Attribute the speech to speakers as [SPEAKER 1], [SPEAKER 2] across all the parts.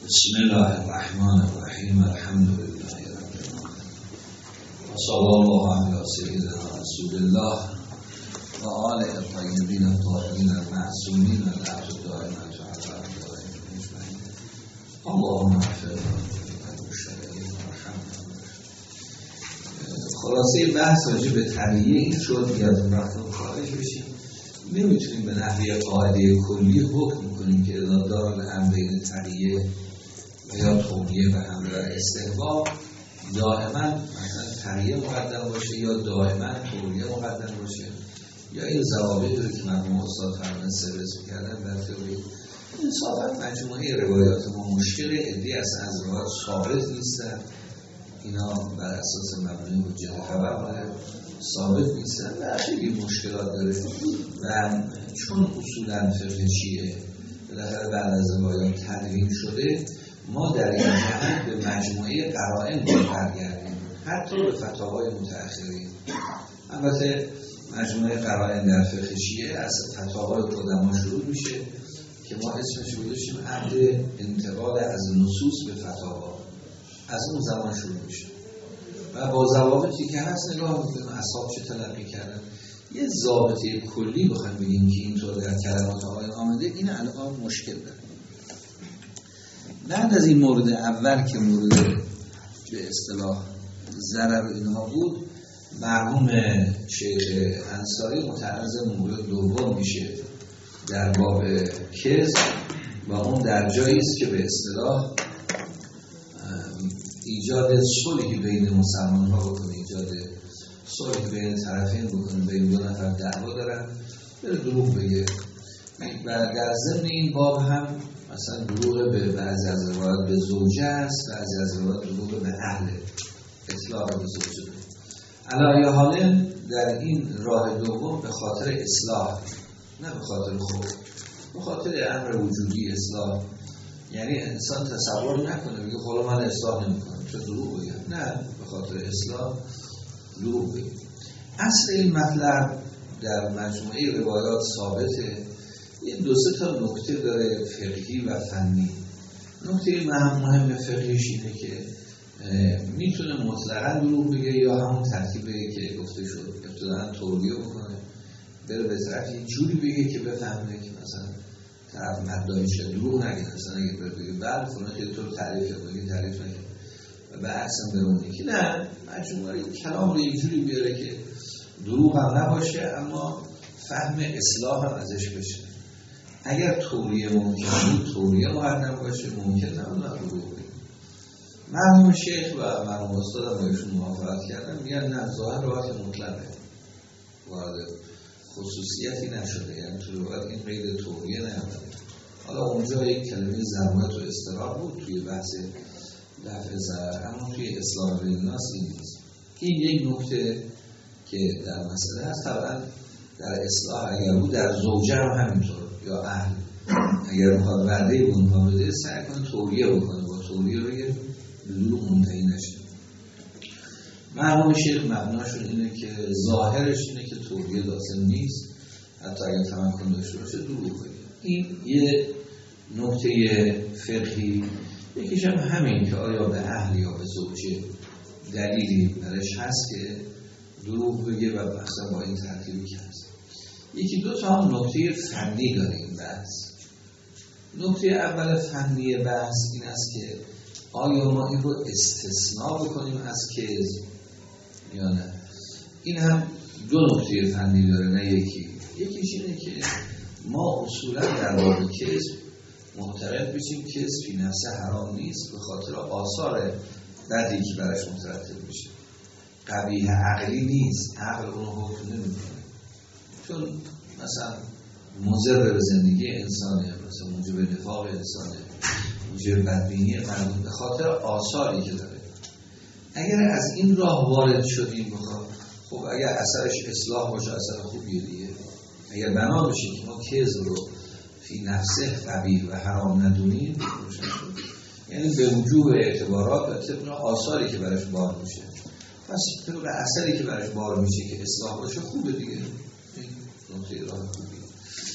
[SPEAKER 1] بسم الله الرحمن الرحیم. الحمد لله رب العالمین و صلی الله علی سیدنا رسول الله و آله الطیبین الطاهرین المعصومین العهد الدائمة علی اعدائهم اجمعین. اللهم اغفر للمشتغلین وارحمنا. خلاصه بحث راجع به طریه این شد که از رفتن خارج بشیم. نمیتونیم به نحوی قاعده کلی حکم کنیم که اذا دار الامر بین طریه و یا تولیه و همراه استحباب دائما مثلا طریه مقدم باشه یا دائما تولیه مقدم باشه، یا این ضوابطی رو که مرحوم استاد فرمان سرس کردن در تئوری. انصافا مجموعه روایات ما مشکل عده‌ای از روایات ثابت نیستن، اینا بر اساس مبنی حجت خبر ثابت نیستن و خیلی مشکلات داره و چون اصولا فقه شیعه بالاخره بعد از روایات تدوین شده، ما در این جهت به مجموعه قرائن برگردیم، حتی به فتاوای متأخرین. البته مجموعه قرائن در فقه شیعه از فتاوای قدما شروع میشه که ما اسمش رو گذاشتیم عهد انتقال از نصوص به فتاوا، از اون زمان شروع میشه و با ضوابطی که هست نگاه میکنیم اصحاب چه تلقی کردن. یه ضابطه کلی بخوایم بگیم که اینطور در کلمات آقایان آمده، این الان مشکل داره. بعد از این مورد اول که مورد به اصطلاح ضرر اینها بود، مرحوم شیخ انصاری متعرض مورد دوم میشه در باب کذب و اون در جایی است که به اصطلاح ایجاد صلحی بین مسلمان ها بکنه، ایجاد صلحی بین طرفین بکنه، بین دو نفر دعوا دارن بره دروغ بگه. و در ضمن این باب هم مثلا دروغ به بعضی از روایات به زوجه است، بعضی از روایات دروغ به اهل، اطلاق به زوجه. علی حال در این راه دوم به خاطر اصلاح، نه به خاطر خوف، به خاطر امر وجودی اصلاح، یعنی انسان تصور نکنه بگه خب من اصلاح نمی‌کنم چه دروغ بگم، نه، به خاطر اصلاح دروغ بگم. اصل این مطلب در مجموعه روایات ثابته. این دو سه تا نکته داره فقهی و فنی. نکته مهم فقهیش اینه که میتونه مطلقاً دروغ بگه یا همون ترتیبی که گفته شد ابتداً تولیه بکنه، بره به طرف یه جوری بگه که بفهمه که مثلا طرف مدعیش دروغ نگه، مثلا اگه بگه بعد فلان خیلی تو تعریف کنی تعریف نگه و به عکس هم برونه که نه، مجموعه کلام رو یه جوری بیاره که دروغ هم نباشه اما فهم اصلاح هم ازش بشه. اگر تولیه ممکن بود تولیه مقدم باشه، ممکن نبود دروغ بگه. مرحوم شیخ و مرحوم استاد هم بهشون موافقت کردن، میگن نه، ظاهر روایت مطلقه، وارد خصوصیتی نشده، یعنی تو روایت این قید تولیه نیامده. حالا اونجا یک کلمه ضرورت و اضطرار بود توی بحث دفع ضرر، اما توی اصلاح بین الناس این نیست. این یک نکته که در مسئله هست. طبعا در اصلاح اگر بود در زوجه هم همینطور یا اهل، اگر میخواد وعده به اونها بده سعی کنه تولیه بکنه، با تولیه روی دروغ منتهی نشه. مرحوم شیخ مبناشون اینه که ظاهرش اینه که تولیه لازم نیست، حتی اگر تمکن داشته باشه دروغ بگه. این یه نکته فقهی. یکیش هم همین که آیا به اهل یا به زوجه دلیلی برش هست که دروغ بگه و مثلا با این ترتیبی که هست. یکی دو تا هم نکته فنی داره این بحث. نکته اول فنی بحث این است که آیا ما این رو استثناء بکنیم از کذب یا نه. این هم دو نکته فنی داره، نه یکی. یکیش اینه که ما اصولا در باب کذب معتقد بشیم کذب فی نفسه حرام نیست، به خاطر آثار بدی که براش مترتب میشه. قبیح عقلی نیست، عقل اونو حکم نمیکنه، چون مثلا مضر به زندگی انسانه، مثلا موجب نفاق انسانه، موجب بدبینی مردم، به خاطر آثاری که داره. اگر از این راه وارد شدیم خب اگر اثرش اصلاح باشه اثر خوبیه دیگه. اگر بنا بشه که ما کذب رو فی نفسه قبیح و حرام ندونیم، یعنی به وجوه اعتبارات و طبق آثاری که براش بار میشه، پس طبق اثری که براش بار میشه که اصلاح باشه خوبه دیگه. این نکته راه خوبیه.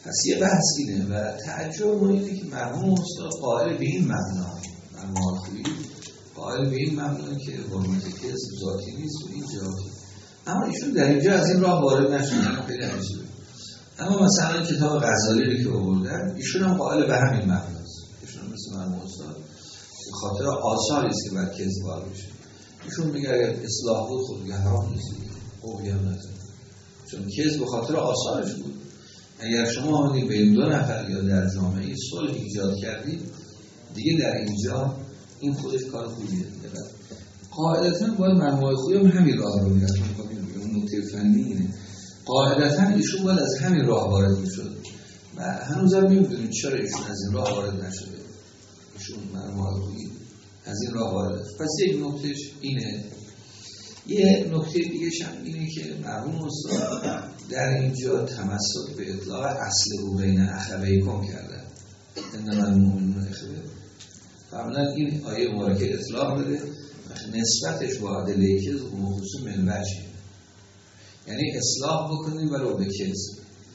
[SPEAKER 1] پس یه بحث اینه و تعجب ما اینه که مرحوم استاد قائل به این مبنا، مرحوم خویی قائل به این مبنا که حرمت کذب ذاتی نیست و این ذاتی، اما ایشون در اینجا از این راه وارد نشدن. خیلی عجیبه. اما مثلا کتاب غزالی که آوردن ایشون هم قائل به همین مبناست. ایشون مثل مرحوم استاد به خاطر آثاری است که بر کذب وارد میشه. ایشون میگه اگر اصلاح بود خود دیگه حرام نیست، خوبی هم نزد، چون کذب به خاطر آثارش بود. اگر شما آمدید به این دو نفر یا در جامعه صلح ایجاد کردید، دیگه در اینجا این خودش کار خوبیه. قاعدتاً باید مرحوم خویی هم همین راه رو میرفت. اون نکته فنی اینه، قاعدتاً ایشون باید از همین راه وارد میشد و هنوز هم نمیدونیم چرا ایشون از این راه وارد نشده. ایشون مرحوم خویی از این راه وارد. پس یک نکتهش اینه. یه نکته دیگه هم اینه که مرحوم استاد در اینجا تمسک به اطلاق اصل او بین اخویکم کرده. انما المؤمنون اخوه. قبلا این آیه مبارکه اطلاق بده، نسبتش با ادله کذب مخصوص من وجه، یعنی اصلاح بکنیم ولو به کذب.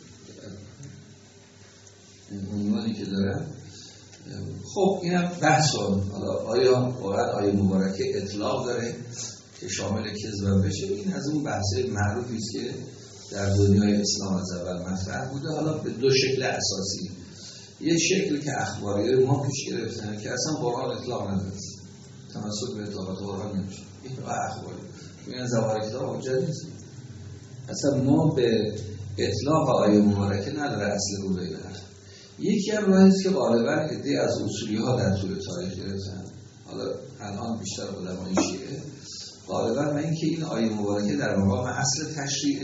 [SPEAKER 1] عنوانی که دارن. خب اینم بحث حالا آیا واقعا آیه مبارکه اطلاق داره که شامل کذب بشه؟ این از اون بحث معروفی است که در دنیای اسلام از اول مطرح بوده. حالا به دو شکل اساسی، یه شکل که اخباری ما پیش گرفتن که اصلا قرآن اطلاق نداره، تمسک به اطلاقات قرآن نمیشه، این راه اخباری میگن زوار کتاب حجت نیست. اصلا ما به اطلاق آیه مبارکه نداره اصل رو بین اخ. یکی از راهی است که غالبا عده از اصولی ها در طول تاریخ گرفتن، حالا الان بیشتر علمای شیعه غالبا، و اینکه این آیه مبارکه در مقام اصل تشریع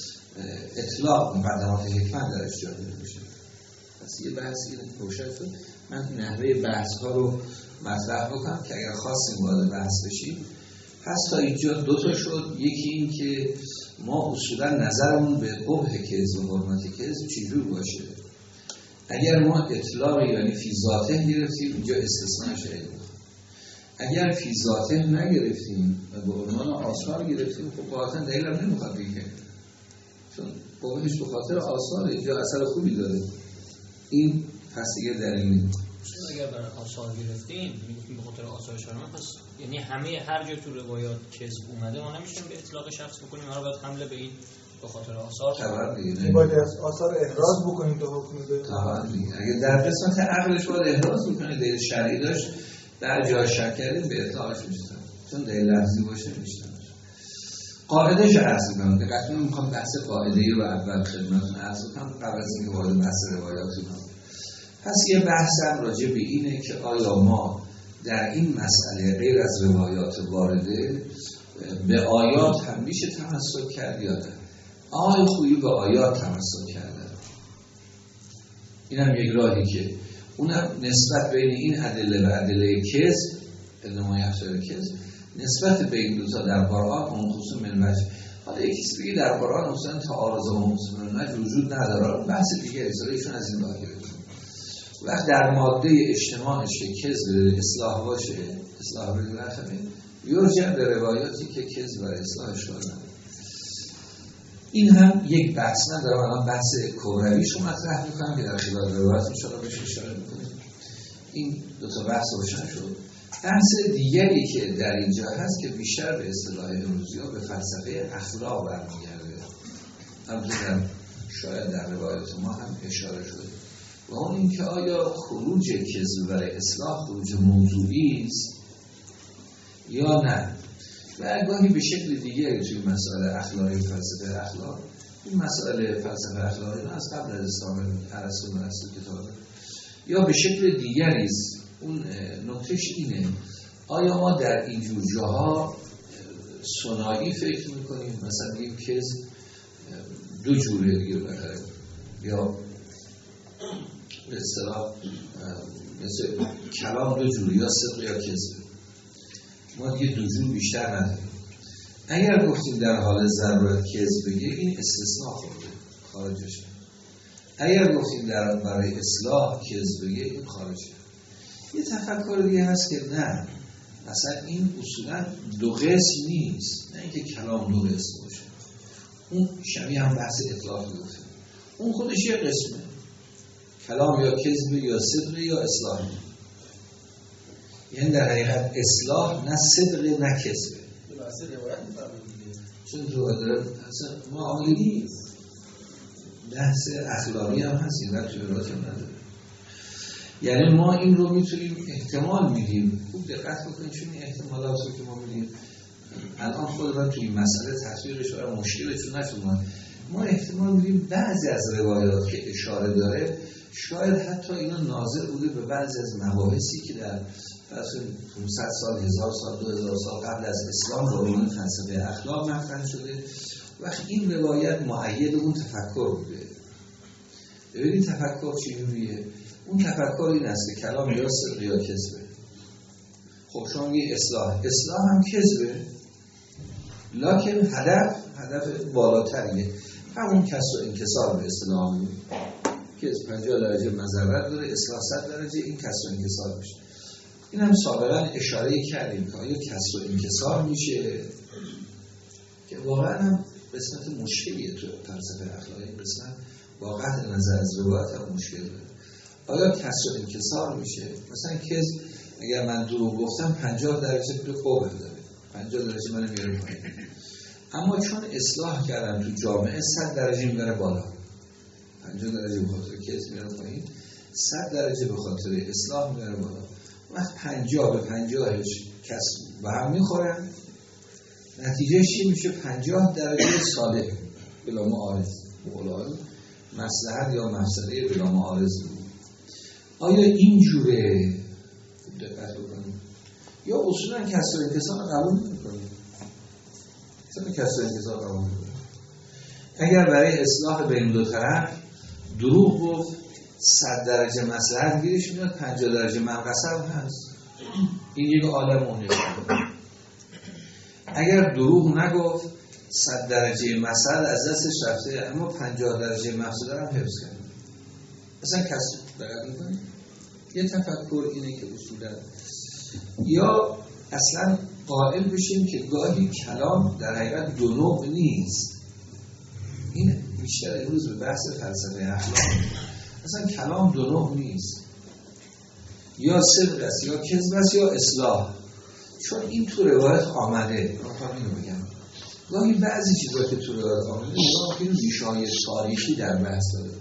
[SPEAKER 1] اطلاق مقدمات حکمت درش جا میشه. پس یه بحث اینه روشن شد. من نحوه بحث ها رو مطرح بکنم که اگر خواستیم وارد بحث بشیم. پس تا اینجا دو تا شد. یکی این که ما اصولا نظرمون به قبح کذب و حرمت کذب چجور باشه. اگر ما اطلاق یعنی فی ذاته گرفتیم، اینجا استثناء شده. اگر فی ذاته نگرفتیم و به عنوان آثار گرفتیم، خب قاطعا دلیل هم نمیخواد بگه، چون قبحش به خاطر آثار اینجا اثر خوبی داره. این پس دیگه دلیل نیست.
[SPEAKER 2] اگر برای آثار گرفتیم میگفتیم به خاطر آثار شرمه، پس یعنی همه هر جا تو روایات کذب اومده ما نمیشیم به اطلاق شخص بکنیم، ما رو باید حمله به این به خاطر آثار
[SPEAKER 1] کنیم.
[SPEAKER 3] باید از آثار احراز بکنیم تا حکم بده.
[SPEAKER 1] طبعا دیگه. اگه در قسمت عقلش باید احراز بکنه، دلیل شرعی داشت در جا شک کردیم به اطلاقش میشتن، چون دلیل لفظی باشه میشتن. قاعدهش عرض کنم که قطعا میخوام بحث قاعده‌ای رو اول خدمتتون عرض کنم قبل از اینکه وارد بحث روایاتی کنم. پس یه بحثم راجع به اینه که آیا ما در این مسئله غیر از روایات وارده به آیات هم میشه تمسک کرد یا نه؟ آقای خویی به آیات تمسک کرده. اینم یک راهی که اونم نسبت بین این ادله و ادله کذب، انما یحصل کذب، نسبت بین دو تا در قرآن منخوص من وجه. حالا یکی دیگه در قرآن مثلا تعارض و منخوص من وجه وجود نداره، بحث دیگه ایشون از این راه گرفت. وقت در ماده اجتماعش که کذب اصلاح باشه، اصلاح به رخمه یرجع به روایاتی که کذب و اصلاحش دارن. این هم یک بحث. من دارم الان بحث کبرویش رو مطرح میکنم که در خلال روایات انشاءالله بهش اشاره میکنیم. این دو تا بحث روشن شد. بحث دیگری که در اینجا هست که بیشتر به اصطلاح امروزی ها به فلسفه اخلاق برمیگرده، همچنین شاید در روایات ما هم اشاره شده، و اون این که آیا خروج کذب برای اصلاح خروج موضوعی است یا نه، و گاهی به شکل دیگری توی مسائل اخلاقی فلسفه اخلاق. این مسائل فلسفه اخلاقی از قبل از اسلام ارسطو کتابه، یا به شکل دیگری است. اون نکتهش اینه آیا ما در اینجور جاها ثنایی فکر میکنیم، مثلا یک کذب دو جوره دیگه بخره، یا به اصطلاح مثل کلام دو جوره، یا صدق یا کذب. ما دیگه دو جور بیشتر نداریم. اگر گفتیم در حال ضرورت کذب بگه، این استثناء خورده خارجشه. اگر گفتیم در برای اصلاح کذب بگه، این خارجه. یه تفکر دیگه هست که نه، مثلا این اصولا دو قسم نیست، نه اینکه کلام دو قسم باشه. اون شبیه هم بحث اطلاق گفته، اون خودش یه قسمه. کلام یا کذب یا صدق یا اصلاح. یعنی در حقیقت اصلاح نه صدق نه کذب.
[SPEAKER 4] بحث روایت می‌فرمایید
[SPEAKER 1] چون روایت اصلا معاملی بحث اخلاقی هم هست، این توی روایت هم نداره. یعنی ما این رو میتونیم احتمال میدیم. خوب دقت بکنید چون این احتمالات رو که ما میدیم الان خودمون توی این مسئله تطبیقش برای مشکلشون نشون. ما احتمال میدیم بعضی از روایات که اشاره داره شاید حتی اینا ناظر بوده به بعضی از مباحثی که در 500 سال، 1000 سال، 2000 سال قبل از اسلام با عنوان فلسفه اخلاق مطرح شده. وقتی این روایت مؤید اون تفکر بوده. ببینید تفکر چجوریه؟ اون تفکر این است که کلام یا صدق یا کذبه. خب شما میگید اصلاح هم کذبه، لکن هدف بالاتریه، همون کسر و انکسار به اصطلاح میگه که 50 درجه مضرت داره، اصلاح 100 درجه، این کسر و انکسار میشه. این هم سابقا اشاره کردیم که آیا کسر و انکسار میشه که واقعا هم قسمت مشکلیه تو فلسفه اخلاقی، قسمت با قطع نظر از روایت هم مشکل داره. آیا کسر و انکسار میشه؟ مثلا کذب اگر من دروغ گفتم 50 درجه به قبح داره، 50 درجه منو میاره پایین. اما چون اصلاح کردم تو جامعه 100 درجه میبره بالا. 50 درجه به خاطر کذب میاره پایین، 100 درجه به خاطر اصلاح میاره بالا. وقت 50 به 50 کسب و هم میخورن، نتیجه چی میشه؟ 50 درجه صالح بلا معارض، مصلحت یا مفسده بلا معارض. آیا این جوره دقت بکنیم یا اصولا کسر و انکسار قبول نمی‌کنیم؟ اصلا کسر و انکسار قبول نمی‌کنیم. اگر برای اصلاح بین دو طرف دروغ گفت 100 درجه مصلحت گیرش میاد، 50 درجه منقصه هم هست. این یک عالم اونیه. اگر دروغ نگفت 100 درجه مصلحت از دستش رفته، اما 50 درجه مفسده هم حفظ کرد. اصلا کسر دقت می‌کنیم. یه تفکر اینه که اصولا یا اصلا قائل بشیم که گاهی کلام در حقیقت دو نوع نیست. این بیشتر امروز به بحث فلسفه اخلاق. اصلا کلام دو نوع نیست، یا صدق است یا کذب است یا اصلاح. چون این تو روایت آمده، من اینو بگم گاهی بعضی چیزا که تو روایت آمده این ریشه‌های تاریخی در بحث داره.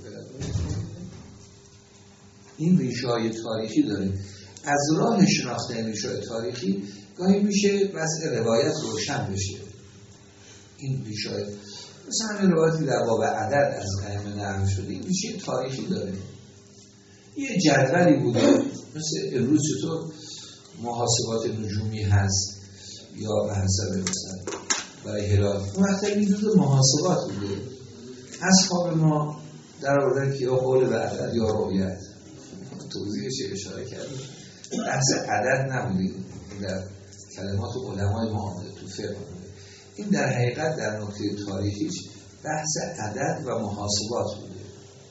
[SPEAKER 1] این ریشه‌های تاریخی داره. از راه شناخت این ریشه‌های تاریخی گاهی میشه وضع روایت روشن بشه. این ریشه‌های مثلا همین روایتی در باب عدد از ائمه نقل شده، این ریشه تاریخی داره. یه جدولی بوده مثل امروز چطور محاسبات نجومی هست یا به حسب مثلا برای هلال، اون وقت این جزء محاسبات بوده. اصحاب ما در آوردن که یا قول به عدد یا رؤیت، توضیحش اشاره کردیم. بحث عدد نبوده در کلمات علمای ما آمده تو فقه. این در حقیقت در نکته تاریخیش بحث عدد و محاسبات بوده.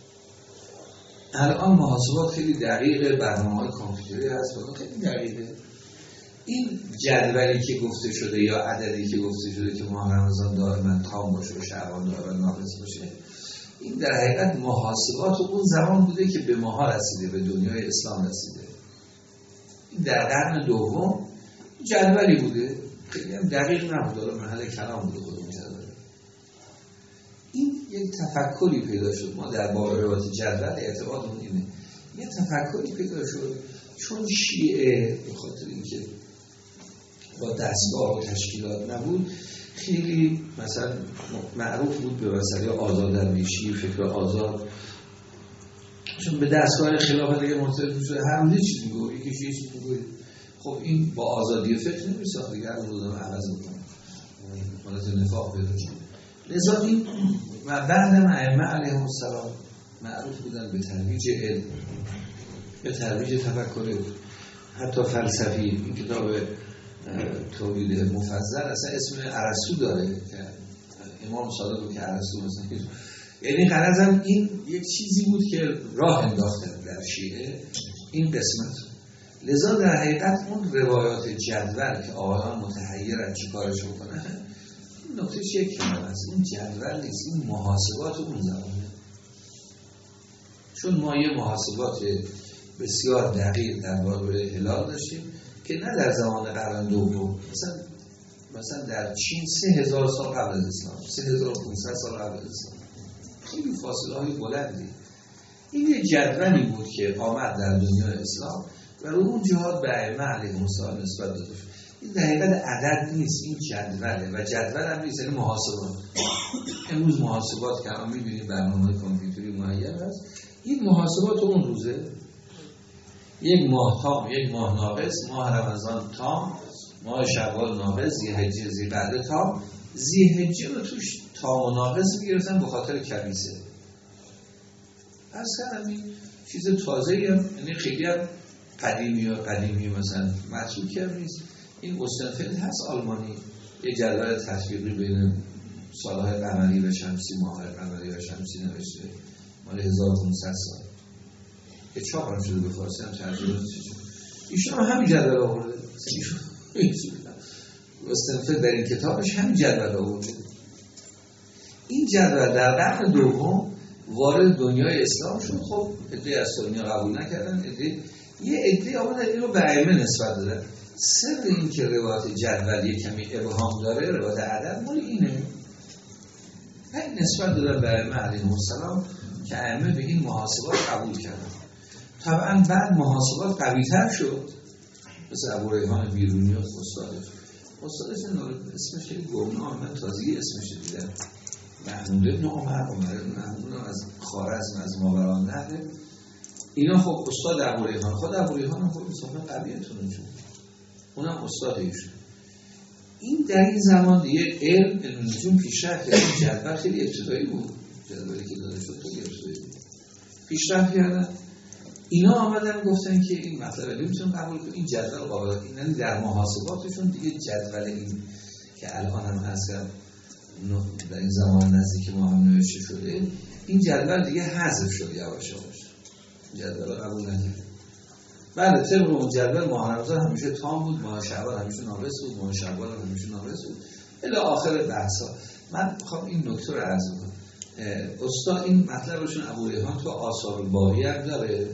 [SPEAKER 1] الان محاسبات خیلی دقیقه، برنامه‌های کامپیوتری هست و خیلی دقیقه. این جدولی که گفته شده یا عددی که گفته شده که ماه رمضان دائما تام باشه و شعبان دائما ناقص باشه، این در حقیقت محاسبات اون زمان بوده که به ماها رسیده، به دنیای اسلام رسیده. این در قرن دوم جدولی بوده، خیلی هم دقیق نبوده، محل کلام بوده خودمون جدول. این یک تفکری پیدا شد. ما در باب روایت جدول اعتقادمون اینه، یه تفکری پیدا شد چون شیعه به خاطر اینکه با دستگاه و تشکیلات نبود، خیلی مثلا معروف بود به مسئله آزاداندیشی، فکر آزاد، چون به دستگاه خلافت دیگه مرتبط شده، هر روز چیز میگه، یکی چیز میگه. خب این با آزادی فکر نمیساخت دیگه، هر روز رو عوض میکنه، حالت نفاق پیدا شد. لذا این و بعدم ائمه علیهم السلام معروف بودن به ترویج علم، به ترویج تفکر حتی فلسفی. این کتاب توحید مفضل اصلا اسم ارسطو داره که امام صادق که ارسطو مثلا، یعنی غرضم این یک چیزی بود که راه انداختن در شیعه این قسمت. لذا در حقیقت اون روایات جدول که آقایان متحیرن چیکارش بکنن، این نکتهش یک کلمه است، این جدول نیست، این محاسبات اون زمانه. چون ما یه محاسبات بسیار دقیق در باره هلال داشتیم که نه در زمان قرن دوم، مثلا در چین 3000 سال قبل از اسلام، 3500 سال قبل از اسلام، خیلی فاصله های بلندی. این یه جدولی بود که آمد در دنیا اسلام و رو اون جهاد به ائمه علیهم السلام نسبت داده شد. این در حقیقت عدد نیست، این جدوله و جدول هم نیست، یعنی محاسبات. امروز محاسبات که هم می‌بینید برنامه کامپیوتری معین هست، این محاسبات اون روزه، یک ماه تام، یک ماه ناقص، ماه رمضان تام، ماه شوال ناقص، ذی‌حجه ذی‌قعده تام. ذی‌حجه رو توش تام و ناقص می‌گرفتن به خاطر کبیسه. اصلا همین چیز تازه‌ای هم، یعنی خیلی هم قدیمی مثلا محسوب کرد نیست. این اوستنفلد هست آلمانی، یه جدول تطبیقی بین سالهای قمری و شمسی، ماه‌های قمری و شمسی نوشته، مال 1500 سال که چاپ هم شده، به فارسی هم ترجمه شده. ایشون هم همین جدول آورده. اوستنفلد در این کتابش همین جدول آورده. این جدول در قرن دوم وارد دنیای اسلام شد. خب عده‌ای از سنی‌ها قبول نکردن، یه عده‌ای آمدن این رو به ائمه نسبت دادن. سر این که روایت جدولی کمی ابهام داره، روایت عدد مال اینه. این نسبت دادن به ائمه علیهم السلام که ائمه به این محاسبات قبول کردن. طبعا بعد محاسبات قوی‌تر شد، مثل ابو ریحان بیرونی و استادش اسمش خیلی گمنام، من تازگی اسمش دیدم، محمود ابن عمر ابن محمود از خوارزم، از ماوراءالنهر. اینا خب استاد ابو ریحان، خود ابو ریحان هم خب صاحب قویتونه، چون اونم استاد ایشون. این در این زمان دیگه علم نجوم پیشرفت کرد. جدول خیلی ابتدایی بود، جدولی که داده شد خیلی ابتدایی بود، پیشرفت کردن. اینا آمدن گفتن که این مطلب نمیتونیم قبول کنیم، این جدول قابل، یعنی در محاسباتشون دیگه جدول این که الان هم هست در این زمان نزدیک ما هم نوشته شده، این جدول دیگه حذف شد یواش یواش، جدول قبول نکرد. بعد طبق اون جدول ماه رمضان همیشه تام بود، ماه شعبان همیشه ناقص بود، ماه شوال همیشه ناقص بود الی آخر بحثا. من میخوام این نکته رو عرض کنم. استاد این مطلبشون ابو ریحان تو آثار الباقی هم داره،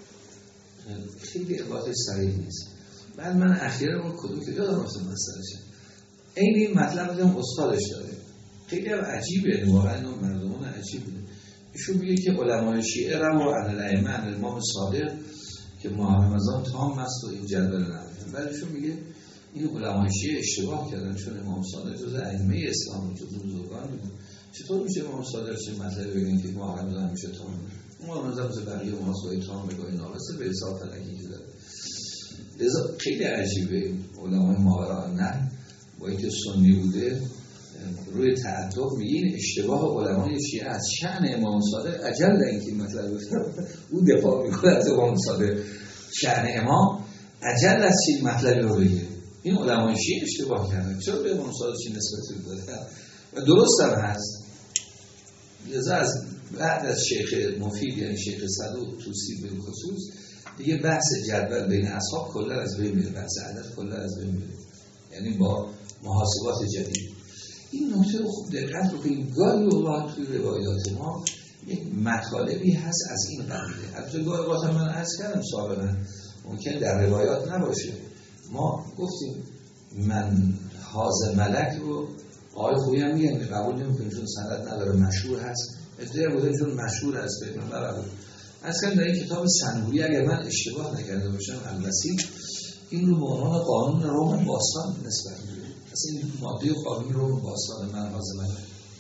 [SPEAKER 1] خیلی عبارتش صریح نیست. بعد من اخیراً اون کدوم که یادم رفت مسئله‌اش، این مطلب هم استادش داره، خیلی هم عجیبه، واقعا این مردمان عجیبه. ایشون میگه که علمای شیعه رو عن الائمه عن الامام صادق که ماه رمضان تام است و این جدول نرفتن. بعد ایشون میگه این علمای شیعه اشتباه کردن، چون امام صادق جز ائمه اسلام، جز بزرگان بود. چطور میشه امام صادق چه مطلبی بگن که ماه رمضان میشه تام؟ ماه رمضان مثل بقیه محاسبه تام بگاهی ناقصه به حساب فلکی که داره. لذا خیلی عجیبه علمای ماوراءالنهر با اینکه سنی بوده روی تعدد میگه این اشتباه علمای شیعه از شأن امام صادق، عجل در اینکه این مطلب او دفاع میکنه از امام صادق، شأن امام عجل از این مطلبی رو بگه. این علمای شیعه اشتباه کردن، چرا به امام صادق چی نسبتی داده و درست هم هست. لذا از بعد از شیخ مفید یعنی شیخ صدوق توسی به خصوص دیگه بحث جدول بین اصحاب کلا از بین میره، بحث عدد کلا از بین میره، یعنی با محاسبات جدید. این نکته رو خوب دقت بکنید، گاهی اوقات توی روایات ما یک مطالبی هست از این قبیله. البته گاهی اوقات من عرض کردم سابقا ممکن در روایات نباشه. ما گفتیم من حاضر ملک رو آقای خویی هم میگن که قبول نمی‌کنیم چون سند نداره، مشهور هست. ادعا بوده چون مشهور است پیغمبر قبول. اصلا در این کتاب سنوری اگر من اشتباه نکرده باشم الوسی این رو به عنوان قانون روم باستان نسبت میده. اصلا این ماده قانون روم باستان من حاضر ملک.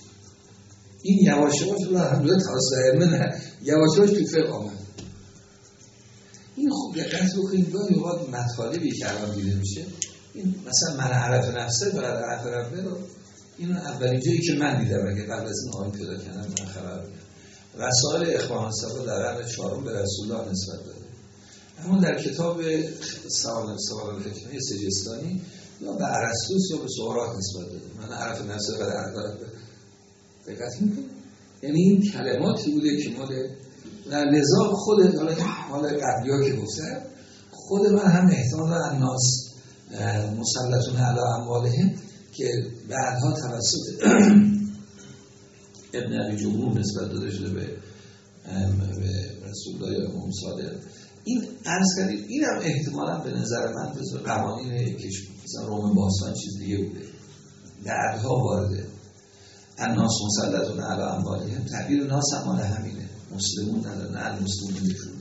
[SPEAKER 1] این یواشواش رو الحمدلله توسط من یواشواش تو فقه آمد. این خوب دقت بکنید، گاهی اوقات مطالبی که الان دیده میشه، این مثلا من عرف نفسه بعد عرف ربه رو، این اولین جایی که من دیدم اگه قبل از این آن پیدا کردم من خبر بودم. رسائل اخوان صفا در قرن چهارم به رسول الله نسبت داده، اما در کتاب سوال الحکمه سجستانی یا به ارسطوس یا به سقراط نسبت داده. من عرف نفسه بعد عرف ربه دقت میکنم، یعنی این کلماتی بوده که مال در لذا خود مال قبلی ها که گفتم خود من هم احتمال دارم الناس مسلطون علی اموالهم که بعدها توسط ابن ابی جمهور نسبت داده شده به به رسول الله امام صادق. این عرض کردیم اینم احتمالاً به نظر من جزو قوانین کشور مثلا روم باستان چیز دیگه بوده، دردها وارده. الناس مسلطون علی اموالهم، تعبیر ناس هم مال همینه، مسلمون نداره، نه المسلمون نشون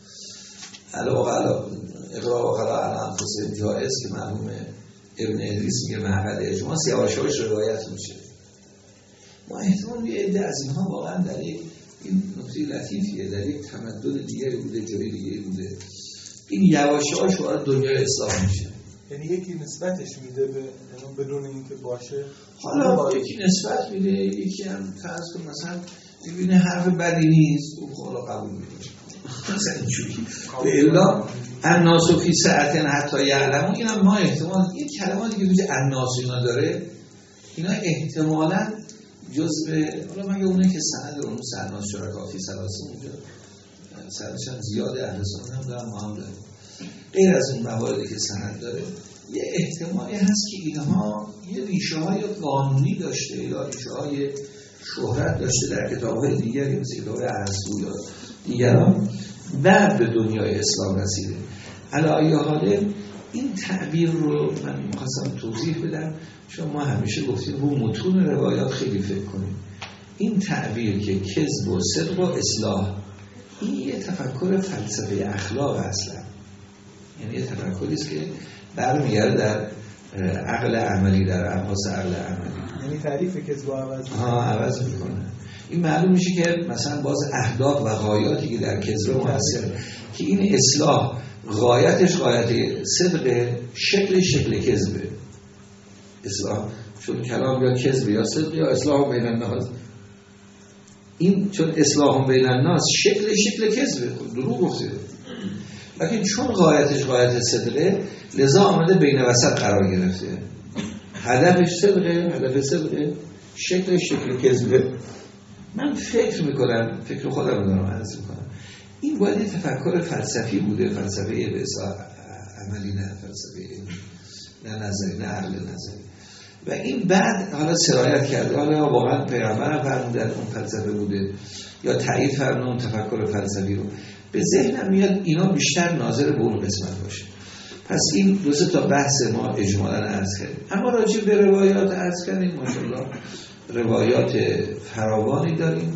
[SPEAKER 1] اقرار علی انفسهم جائز که مرحوم ابن ادریس میگه معقد اجماع یواشاش روایت میشه. ما احتمال یه عده از اینها واقعا در این نکته لطیفیه، در یک تمدن دیگری بوده، جای دیگری بوده، این یواشاش وارد دنیای اسلام میشه.
[SPEAKER 3] یعنی یکی نسبتش میده به بدون اینکه باشه،
[SPEAKER 1] حالا یکی نسبت میده، یکی هم فرض کن مثلا ببینه حرف بدی نیست اون حالا قبول میده مثلا اینجوری به الا الناس فی سعة حتی یعلمون. اینم ما احتمال این کلماتی که توی الناس اینا داره اینا احتمالاً جزء، حالا مگه اونه که سند اون سرناس شرکا فی سلاسه اونجا سندشان زیاد اهل سنت هم دارن، ما هم داریم، غیر از اون مواردی که سند داره یه احتمالی هست که اینها یه ریشه های قانونی داشته یا ریشه های شهرت داشته در کتاب‌های دیگری مثل کتاب ارسطو یا دیگران، بعد به دنیای اسلام رسیده. علی ای حال این تعبیر رو من می‌خواستم توضیح بدم چون ما همیشه گفتیم رو متون روایات خیلی فکر کنیم. این تعبیر که کذب و صدق و اصلاح، این یه تفکر فلسفه اخلاق اصلا، یعنی یه تفکری است که برمیگرده در عقل عملی، در ابحاث عقل عملی،
[SPEAKER 3] یعنی تعریف کذب
[SPEAKER 1] عوض میکنه. این معلوم میشه که مثلا باز اهداف و غایاتی که در کذب مؤثر که این اصلاح غایتش غایت صدق، شکل کذبه اصلاح، چون کلام یا کذب یا صدق یا اصلاح بین الناس، این چون اصلاح بین الناس شکل کذبه، دروغ گفته، لیکن چون غایتش غایت صدقه لذا آمده بین وسط قرار گرفته، هدفش صدقه، شکل کذبه. من فکر میکنم، فکر خودم رو دارم عرض میکنم، این باید یه تفکر فلسفی بوده، فلسفه به اصلاح عملی، نه فلسفه نه نظری، نه عقل نظری، و این بعد حالا سرایت کرده، حالا واقعا پیغمبر فرمودن اون فلسفه بوده یا تایید فرمودن اون تفکر فلسفی رو، به ذهنم میاد اینا بیشتر ناظر به اون قسمت باشه. پس این دو سه تا بحث ما اجمالاً عرض کردیم. اما راجع به روایات عرض کردیم، ماشاءالله روایات فراوانی داریم.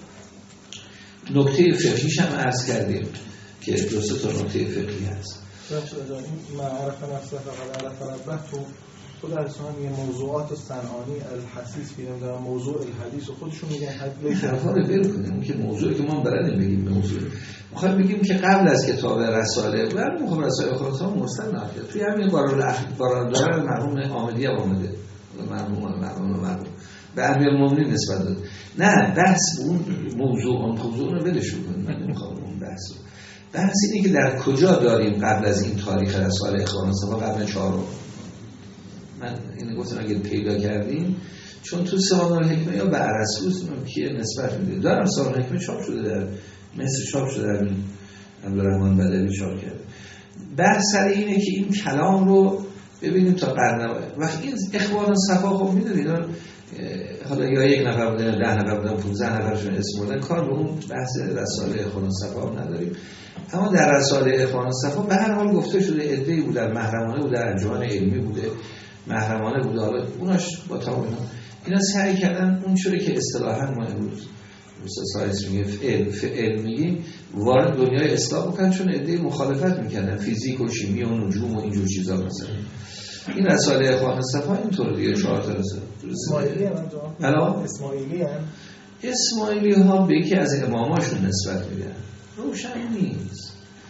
[SPEAKER 1] نکته فقهیش هم عرض کردیم که دو سه تا نکته فقهی هست.
[SPEAKER 3] این معرف نفسه فقط عرف ربه تو خود اصلا میگه موضوعات صنعانی الحدیث میگن، موضوع الحدیث و خودشون میگن حدیث
[SPEAKER 1] حرفا رو بر کنیم که موضوعی که ما برای نمیگیم موضوع، میخوایم بگیم که قبل از کتاب رساله و میخوام رساله خودتون مرسل ناخته توی همین قرار داره مرحوم آمدی هم آمده، مرحوم به امیرالمومنین نسبت داد. نه بحث اون موضوع رو ولش کنیم، من نمیخوام اون بحث اینه که در کجا داریم قبل از این تاریخ رساله اخوان صفا قبل 4 من اینو گفتم اگه پیدا کردیم، چون تو سوانح الحکمه یا به ارسطو کیه نسبت میده دارم، سوانح الحکمه چاپ شده در مصر، چاپ شده در عبدالرحمن بدوی چاپ کرده. بحث سر اینه که این کلام رو ببینیم تا قرن وقتی این اخوان صفا خب میدونید حالا یا 1 نفر بودن 10 نفر بودن 15 نفرشون اسم بردن، کار به اون بحث رساله اخوان صفا نداریم. اما در رساله اخوان صفا به هر حال گفته شده عده‌ای بودن محرمانه بوده، انجمن علمی بوده محرمانه بوده، حالا اوناش با تمام اینا سعی کردن اون چوری که اصطلاحاً ما امروز ساینس میگه فعل میگیم وارد دنیای اسلام بکنن، چون عده‌ای مخالفت میکردن فیزیک و شیمی و نجوم و اینجور چیزا. مثلا این رساله اخوان صفا اینطور دیگه 4 تا رساله
[SPEAKER 3] اسماعیلی هم اسماعیلی
[SPEAKER 1] ها به یکی از اماماشون نسبت میدن، روشن نیست.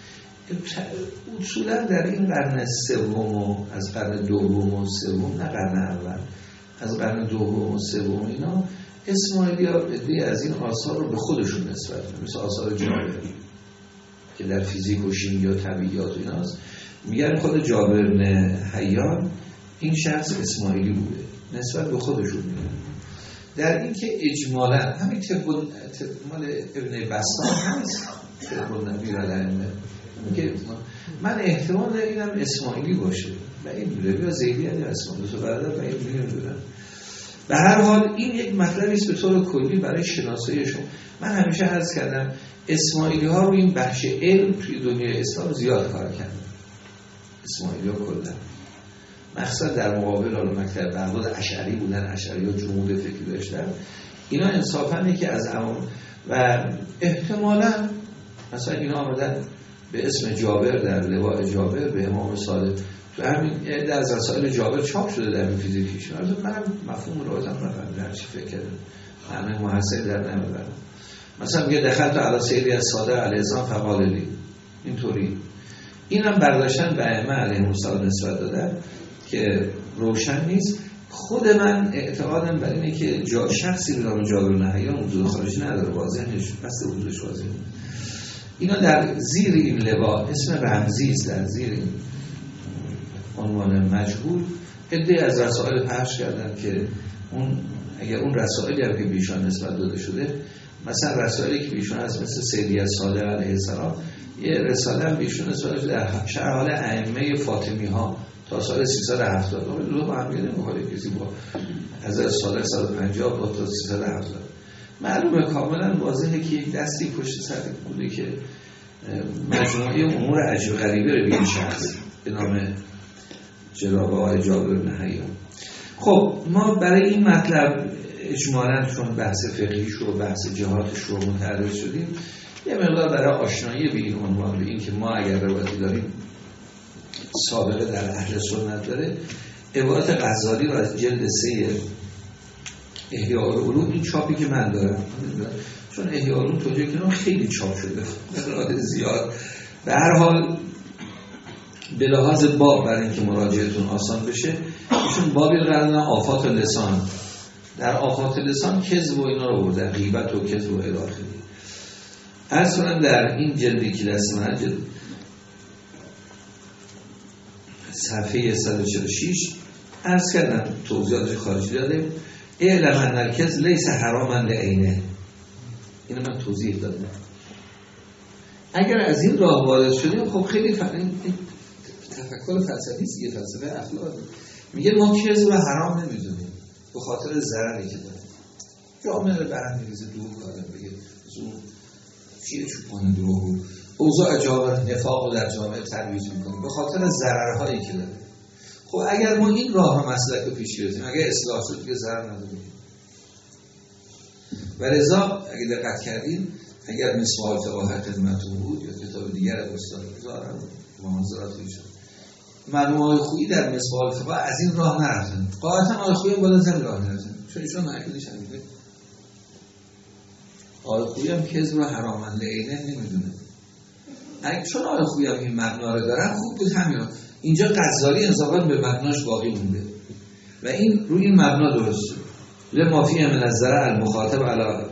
[SPEAKER 1] اصولا در این قرن سوم، از قرن دوم و سوم، نه قرن اول، از قرن دوم و سوم اینا اسماعیلی ها عده‌ای از این آثار رو به خودشون نسبت میدن، مثل آثار جابر که در فیزیک و شیمی و طبیعیات و ایناست، میگن خود جابر بن حیان این شخص اسماعیلی بوده، نسبت به خودشون میدن. در این که اجمالا همین طب مال ابن بسطام هست، طب نبی و لعنه، من احتمال اینم اسماعیلی باشه و این دوره یا زیدی هم اسماعیلی تو برادر و این نمیدونم. به هر حال این یک مطلبی است به طور کلی برای شناسایی شما. من همیشه عرض کردم اسماعیلی ها رو این بخش علم توی دنیای اسلام زیاد کار کردن. اسماعیلی ها کلا مخصوصا در مقابل مکتب بغداد اشعری بودن، اشعری ها جمود فکری داشتن، اینا انصافا که از عوام و احتمالاً مثلا اینا آمدن به اسم جابر در لواء جابر به امام صادق تو همین در از رسائل جابر چاپ شده در این فیزیکیش. منم مفهوم رو ازم نفهمیدم چی فکر کردم، همه محصل در نمیبرم. مثلا میگه دخلت علی سیدی از صادق علیه السلام فقال لی، اینطوری. اینم برداشتن به ائمه علیهم السلام نسبت دادن که روشن نیست. خود من اعتقادم بر اینه که شخصی به نام جابر بن حیان وجود خارجی نداره، واضح نیست، بس وجودش واضح نیست. اینا در زیر این لوا اسم رمزی است، در زیر این عنوان مجهول عده از رسائل پخش کردن که اون اگر اون رسائلی هم که بیشان نسبت داده شده، مثلا رسائلی که بیشان هست مثل سیدی از صادق علیه السلام، یه رساله هم بیشان نسبت داده در شرح حال ائمه فاطمی ها تا سال 370. دو با هم یه نمیخواد کسی با حضرت صادق 150 با تا 370. معلومه کاملا واضحه که یک دستی پشت سر بوده که مجموعه امور عجیب غریبه رو به این شخص به نام جناب آقای جابر بن حیان. خب ما برای این مطلب اجمالاً چون بحث فقهیش و بحث جهاتش رو متعرض شدیم، یه مقدار برای آشنایی به این عنوان، به این که ما اگر روایتی داریم سابقه در اهل سنت داره، عبارت غزالی رو از جلد 3 احیاء العلوم، این چاپی که من دارم، چون احیاء العلوم توجیه کنم خیلی چاپ شده مقدار زیاد، به هر حال به لحاظ باب برای اینکه مراجعتون آسان بشه، چون بابی قرار آفات لسان، در آفات لسان کذب و اینا رو بردن، غیبت و کذب و الی آخره. عرض کنم در این جلدی که دست من جلد صفحه 146 عرض کردم توضیحاتش خارجی داده، اعلم ان الکذب لیس حراما لعینه، اینو من توضیح دادم. اگر از این راه وارد شدیم خب خیلی تفکر فلسفی است، یه فلسفه اخلاق میگه ما کذب رو حرام نمیدونیم به خاطر ضرری که داره. جامعه رو برمی‌ریزه دور کاره، بگه اون چیه چوبان دروغ، اوضاع جامعه نفاق رو در جامعه ترویج میکنه به خاطر ضررهایی که داره. خب اگر ما این راه مسلک رو پیش گرفتیم، اگر اصلاح شد که ضرر نداریم. و لذا اگه دقت کردیم، اگر مصباح فقاهت خدمتتون بود یا کتاب دیگر استاد زارم مناظرات ایشون، معلومات خویی در مصباح فقاه از این راه نرفتن، قاعدتا آقای خویی هم بالا زن راه نرفتن، چون ایشون معقولش هم میگه آقای خویی هم کذب رو حرامن لعینه نمیدونه. اگه چون آقای خویی هم این مبنا رو دارن خوب بود همین رو. اینجا غزالی انصافا به مبناش باقی مونده و این روی این مبنا درسته. لما فیه من الضرر المخاطب علی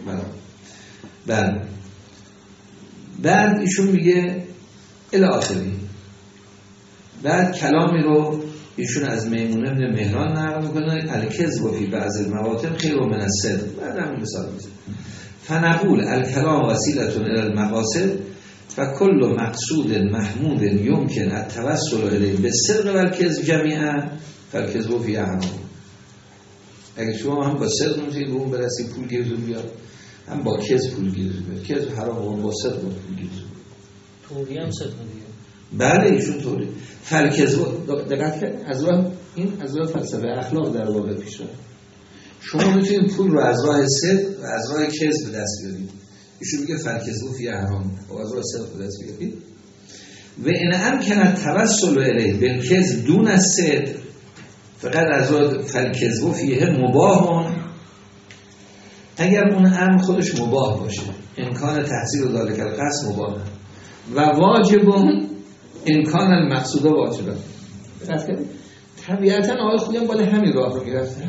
[SPEAKER 1] بعد ایشون میگه الی آخری. بعد کلامی رو ایشون از میمون ابن مهران نقل میکنه، الکذب فی بعض المواطن خیر من الصدق. بعد همون مثال میزنه فنقول الکلام وسیلة الی المقاصد فکل مقصود محمود یمکن التوسل الیه بالصدق والکذب جمیعا فالکذب فی حرام. اگه شما هم با صدق میتونید به اون برسید پول گیرتون بیاد، هم با کذب پول گیرتون بیاد. کذب حرام، هم با صدق پول گیرتون.
[SPEAKER 2] توری هم صدق دیگه.
[SPEAKER 1] بله ایشون توری. فالکذب دقت کنید از راه فلسفه اخلاق در واقع پیش رفت. شما میتونید پول رو از راه صدق و از راه کذب به دست بیارید. ایشون میگه فالکذب فی حرام، و از راه صدق به دست بیارید. و ان امکن التوسل الیه بالکذب دون الصدق فقط از راه فالکذب فیه مباح، اگر اون امر خودش مباح باشه، امکان تحصیل ذالک القصد مباح و واجب امکان المقصود واجبه. طبیعتا آقای خویی هم بالا همین راه رو گرفتن.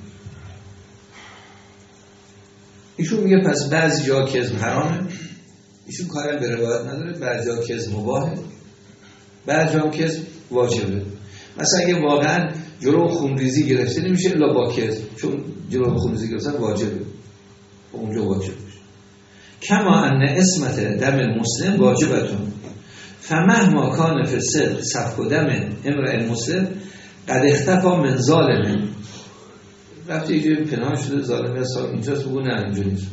[SPEAKER 1] ایشون میگه پس بعضی جا کذب حرامه، ایشون کارم به روایت نداره، بعضی جا کذب مباحه، بعضی جا کذب واجبه. مثلا اگه واقعا جلو خونریزی گرفته نمیشه الا با کذب، چون جلو خونریزی گرفتن واجبه، اونجا واجب میشه. کما ان اسمت دم المسلم واجبتون فمهما کان فی الصدق سفک دم امرئ المسلم قد اختفى من ظالم رفته یه جایی پنهان شده ظالم یا صاحب اینجاست بگو نه اینجا نیست.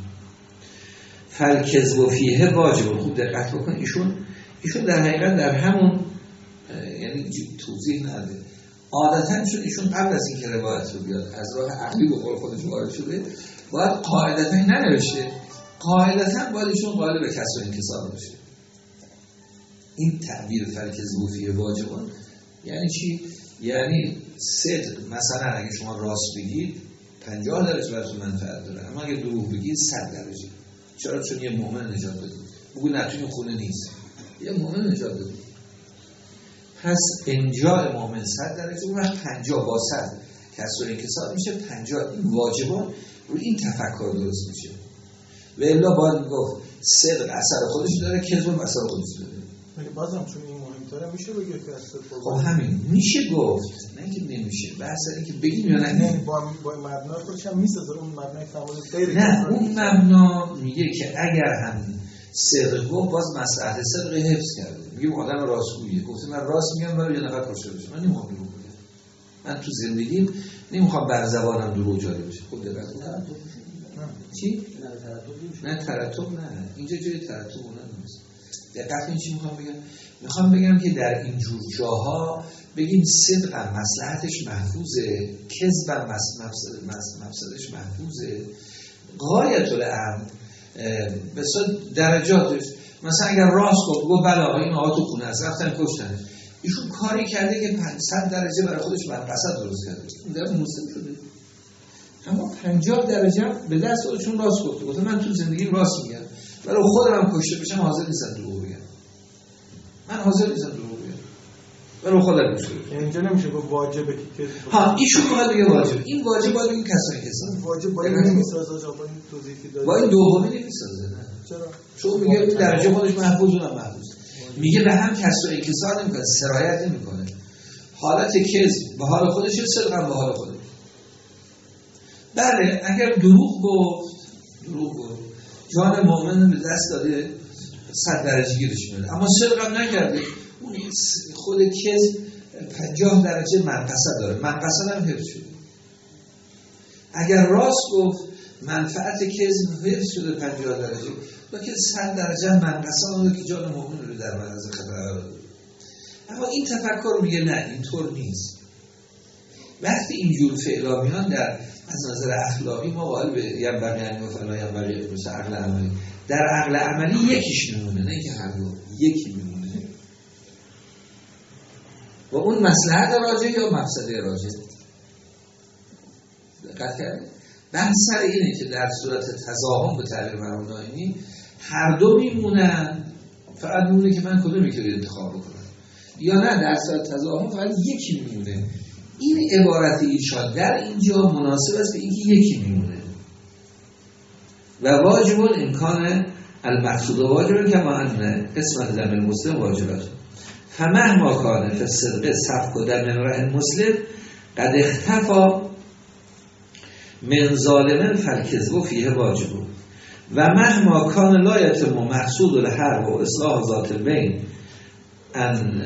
[SPEAKER 1] فالکذب فیه واجب. خوب دقت بکن ایشون در حقیقت در همون یعنی توضیح نده. عادتاً چون ایشون قبل از اینکه روایت رو بیاد از راه عقلی به قول خودش وارد شده باید قاعدتاً ننوشته. قاعدتاً باید ایشون قائل به کسر انکسار باشه. این تعبیر فالکذب فیه واجب یعنی چی؟ یعنی صدق مثلا اگه شما راست بگید 50 درجه براتون منفعت داره، اما اگه دروغ بگید 100 درجه. چرا؟ چون یه مؤمن نجات بده. بگو نه توی خونه نیست، یه مؤمن نجات بده. پس انجاء مؤمن 100 درجه اون وقت 50 با 100 کسر انکسار میشه 50. این واجبان رو این تفکر درست میشه. و الا باید گفت صدق اثر خودش داره، کذب اثر خودش داره.
[SPEAKER 3] ولی بازم چون این مهم‌تره میشه بگه که اصل
[SPEAKER 1] خب همین میشه گفت، نه که نمیشه. بحث اینه که بگیم یا نه.
[SPEAKER 3] نه با مبنای خودش هم میسازه اون مبنای تعامل غیر.
[SPEAKER 1] نه اون مبنا میگه که اگر هم صدق گفت باز مصلحت صدق حفظ کرده. میگه آدم راستگویه، گفته من راست میگم ولی یه نفر کشته بشه. من نمیخوام دروغ بگم. من تو زندگیم نمیخوام بر زبانم دروغ جاری بشه. خود دقت کن. چی؟ نه ترتب نه. اینجا جای ترتب نیست. دقت کن چی میخوام بگم؟ میخوام بگم که در این جور جاها بگیم صدق مصلحتش محفوظه، کذب مفسدش محفوظه. غایت الامر به صورت درجاتش. مثلا اگر راست گفت بله آقا این آقا تو خونه است رفتن کشتنش، ایشون کاری کرده که 500 درجه برای خودش منقصد درست کرده، اون در مسلم شده. اما 50 درجه به دست خودشون راست گفته من تو زندگی راست میگم ولی خودم کشته بشم حاضر نیستم دروغ بگم. من حاضر نیستم دروغ بگم ولی خودم کشته بشم.
[SPEAKER 3] اینجا نمیشه گفت واجبه که
[SPEAKER 1] ها ایشون باید بگه واجب. این واجب باید بگه کسایی کسان
[SPEAKER 3] واجب باید نمیسازه با این توضیحی که داره.
[SPEAKER 1] با این دومی نمیسازه. نه
[SPEAKER 3] چرا؟
[SPEAKER 1] چون میگه درجه خودش محفوظ اونم محفوظ. میگه به هم کسایی کسان نمیکنه، سرایت نمیکنه. حالت کذب به حال خودش، صدق هم به حال خودش. بله اگر دروغ گفت جان مؤمن به دست داده 100 درجه گیرش میاد، اما صدق هم نکرده، اون خود کذب 50 درجه منقصه داره، منقصه هم حفظ شده. اگر راست گفت منفعت کذب حفظ شده 50 درجه، لکن 100 درجه منقصه اونه که جان مؤمن رو در معرض خطر قرار داده. اما این تفکر میگه نه اینطور نیست. وقتی اینجور فعلا میان در از نظر اخلاقی ما قائل به ینبغی ان یفعل ینبغی مثل عقل عملی. در عقل عملی یکیش میمونه، نه که هر دو، یکی میمونه. و اون مصلحت راجع یا مفسده راجع. دقت کردید؟ بحث سر اینه که در صورت تضاهم به تعبیر مرحوم ناینی هر دو میمونن، فقط میمونه که من کدومی که انتخاب بکنم، یا نه در صورت تضاهم فقط یکی میمونه. این عبارت ایشان در اینجا مناسب است به اینکه یکی میمونه. و واجب الامکان المقصود واجب کما ان قسمت دم المسلم واجبه. فمهما کان فی الصدق سفک دم امرئ مسلم قد اختفى من ظالم فالکذب فیه واجب. و مهما کان لا یتم مقصود الحرب و اصلاح ذات البین ان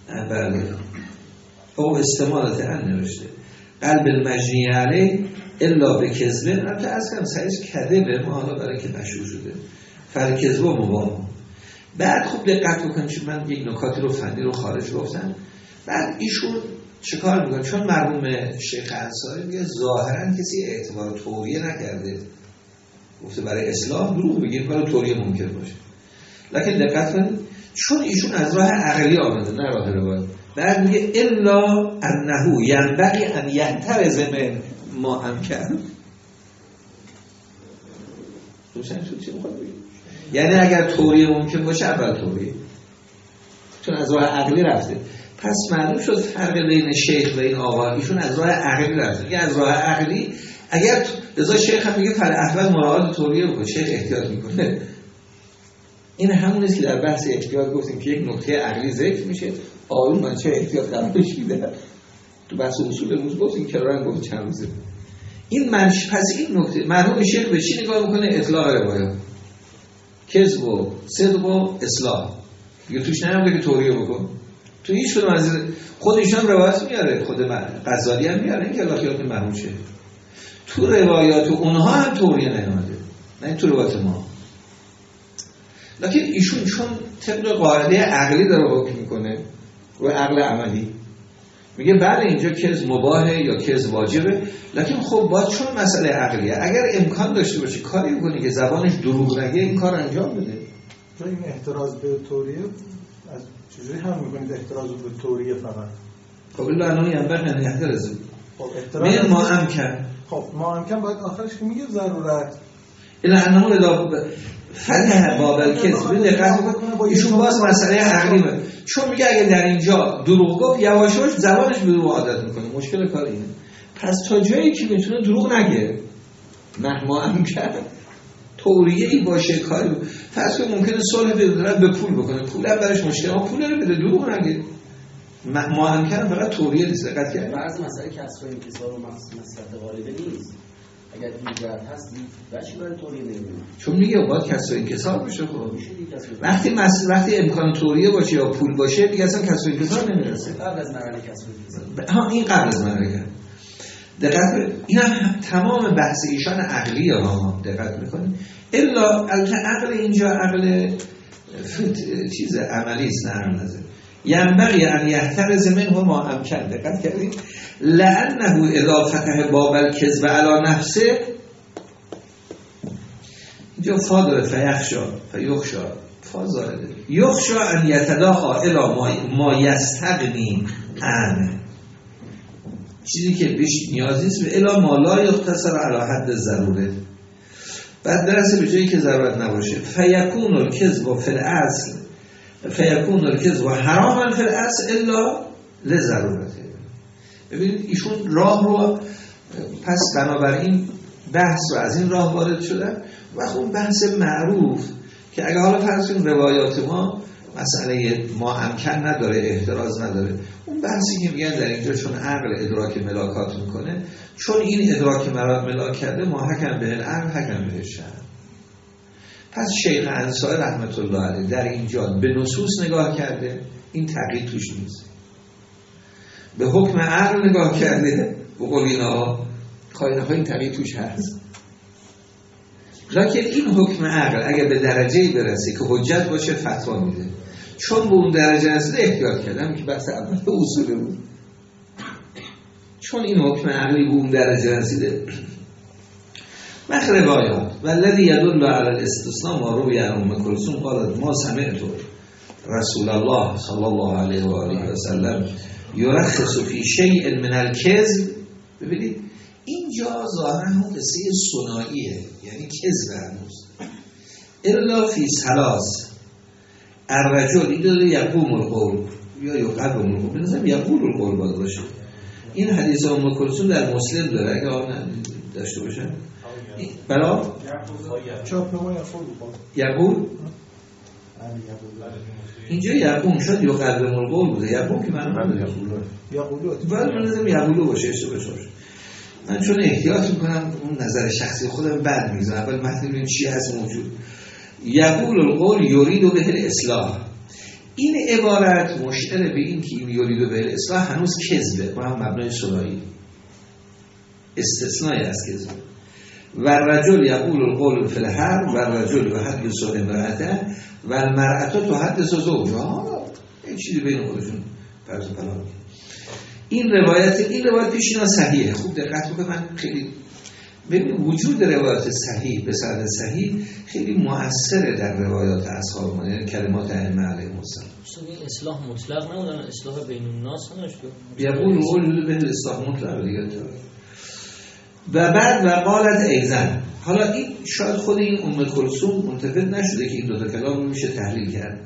[SPEAKER 1] او استمالت ان نوشته قلب المجنی علیه الا به کذبه. البته از کم سعیش کذبه ما حالا برای که مشهور شده فالکذب و مبام. بعد خوب دقت بکنید چون من یک نکاتی رو فنی رو خارج گفتم. بعد ایشون چیکار میکنه؟ چون مرحوم شیخ انصاری میگه ظاهرا کسی اعتبار توریه نکرده، گفته برای اصلاح دروغ بگید برای توریه ممکن باشه، لکن دقت کنید چون ایشون از راه عقلی آمده نه راه روایی. بعد میگه الا انه ینبغی ان یحترز من ما امکن. روشن شد چی میخواد بگه؟ یعنی اگر توریه ممکن باشه اول توریه، چون از راه عقلی رفته. پس معلوم شد فرق بین شیخ و این آقا، ایشون از راه عقلی رفته. میگه از راه عقلی اگر رضا شیخ هم میگه فل احوال مراعات توریه بکنه، شیخ احتیاط میکنه. این همونه که در بحث احتیاط گفتیم که یک نکته عقلی ذکر میشه، آیون من چه احتیاط قرارش میده. تو بحث اصول امروز گفتیم که رنگ گفت چند روزه. این پس این نکته مرحوم شیخ به چی نگاه میکنه؟ اطلاق روایات، کذب و صدق و اصلاح. دیگه توش نمیگه که توریه بکن. تو هیچ کدوم از خود ایشان روایت میاره، خود غزالی هم میاره که الاخیات مرحوم شیخ. تو روایات اونها هم توریه نیامده، نه تو روایات ما. لکن ایشون چون طبق قاعده عقلی داره حکم میکنه و عقل عملی میگه بله اینجا کذب مباهه یا کذب واجبه، لکن خب باید چون مسئله عقلیه اگر امکان داشته باشه کاری میکنه که زبانش دروغ نگه این کار انجام بده.
[SPEAKER 3] چون این احتراز به توریه از چجوری هم میکنید احتراز به توریه فقط؟
[SPEAKER 1] خب الا انه ینبغی ان یحترز
[SPEAKER 3] من
[SPEAKER 1] ما امکن.
[SPEAKER 3] خب ما امکن باید آخرش که میگه ضرورت
[SPEAKER 1] الا انه اذا فتح باب الکذب دقت کنه ایشون باز مسئله عقلی میگه، چون میگه اگه در اینجا دروغ گفت یواش یواش زبانش به دروغ عادت میکنه. مشکل کار اینه. پس تا جایی که میتونه دروغ نگه، مهما امکن توریه ای باشه کاری فرض کنید ممکنه صلح بدارد به پول بکنه، پول هم برش مشکل، اما پول رو بده دروغ نگه. ما امکن فقط توریه نیست. دقت کنید
[SPEAKER 4] بعضی مسائل کسر و انکسار و مصلحت غالبه نیست. اگر این جهت هست بچه برای توریه نمیدونه، چون
[SPEAKER 1] میگه باید کسر و انکسار بشه. خب وقتی امکان توریه باشه یا پول باشه دیگه اصلا کسر و انکسار نمیرسه.
[SPEAKER 4] قبل از مرحله کسر و انکسار.
[SPEAKER 1] این قبل از مرحله. دقت کنید این هم تمام بحث ایشان عقلیه ها. دقت میکنید الا البته عقل اینجا عقل چیز عملی است، نه نظر. ینبغی ان یحترز منه ما امکن. دقت کردید لانه اذا فتح باب الکذب علی نفسه، اینجا فا داره فیخشا فیخشا فا زائده، یخشا ان یتداخا الی ما یستغنی عنه، چیزی که بیش نیازی است، و الی ما لا یقتصر علی حد ضروره، بعد برسه به جایی که ضرورت نباشه. فیکون الکذب فی الاصل فیکون الکذب حراما فی الاصل الا لضرورته. ببینید ایشون راه رو پس بنابراین بحث رو از این راه وارد شدن و اون بحث معروف که اگه حالا فرض کنیم روایات ما مسئله ما امکن نداره، احتراز نداره، اون بحثی که میگن در اینجا چون عقل ادراک ملاکات میکنه، چون این ادراک ملاک کرده ما حکم به العقل حکم به الشرع. پس شیخ انصاری رحمت الله علیه در اینجا به نصوص نگاه کرده، این تغییر توش نیست. به حکم عقل نگاه کرده، به قول اینا این تغییر توش هست. لکن این حکم عقل اگر به درجه‌ای برسه که حجت باشه فتوا میده، چون به اون درجه رسیده احتیاط کردم که بحث اول اصول بود، چون این حکم عقلی به اون درجه رسیده. مخ روایات والذی یدل علی الاستثناء ما روی عن ام کلثوم قالت ما سمعت رسول الله صلی الله علیه و آله و سلم یرخص فی شیء من الکذب. ببینید اینجا ظاهرا هم قصه ثنائیه، یعنی کذب هنوز. الا فی ثلاث الرجل این یقوم القول یا یقوم القول، بنظرم یقول القول باید باشه. این حدیث ام کلثوم در مسلم داره اگه آن داشته باشن بلا یقول اینجا یقوم شد یقوم القول بوده، یقوم که من نداره یقولو باید بنظرم یقولو باشه اشتباه باشه. من چون احتیاط میکنم اون نظر شخصی خودم بعد میزنم، اول متن ببین چی هست موجود. یقول القول یرید به الاصلاح، این عبارت مشعر به این که این یرید به الاصلاح هنوز کذبه و هم مبنای ثنایی استثنایی از کذب. و الرجل یقول القول فی الحرب و الرجل یحدث امرأته و المرأة تحدث زوجها، این چیزی بین خودشون فرض کلام. این روایت پیشینا صحیحه. خوب دقت بکنید، من خیلی ببین وجود روایت صحیح به سند صحیح خیلی مؤثره در روایات اصحاب ما، یعنی کلمات ائمه علیهم السلام.
[SPEAKER 2] این اصلاح مطلق نبودن، اصلاح بین الناس نداشت.
[SPEAKER 1] یقول قول به اصلاح مطلق دیگه. و بعد و قالت ایزن، حالا این شاید خود این ام کلثوم منتفض نشده که این دو تا کلام میشه تحلیل کرد.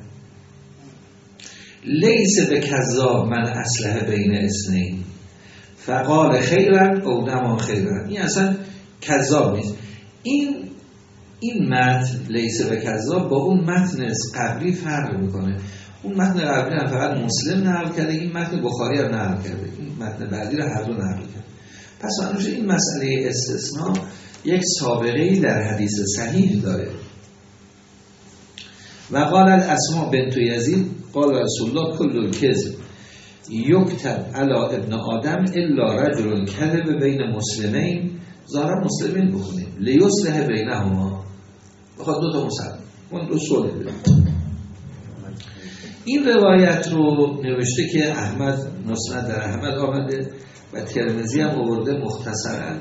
[SPEAKER 1] لیس به کذاب من اصلح بین اثنین فقال خیرن او دما خیرن، این اصلا کذاب نیست. این متن لیس به کذاب با اون متن قبلی فرق میکنه. اون متن قبلی هم فقط مسلم نقل کرده، این متن بخاری هم نقل کرده، این متن بعدی رو هر دو نقل کرده. پس معنیش این مسئله استثناء یک سابقه‌ای در حدیث صحیح داره. و قال اسماء بنت یزید قال رسول الله کل الکذب یکتب علی ابن آدم الا رجل کذب بین مسلمین، ظاهرا مسلمین بخونیم، لیصلح بینهما، بخواد دو تا مسلمان اون دو صلح بده. این روایت رو نوشته که احمد مسند در احمد آمده و ترمذی هم آورده مختصرا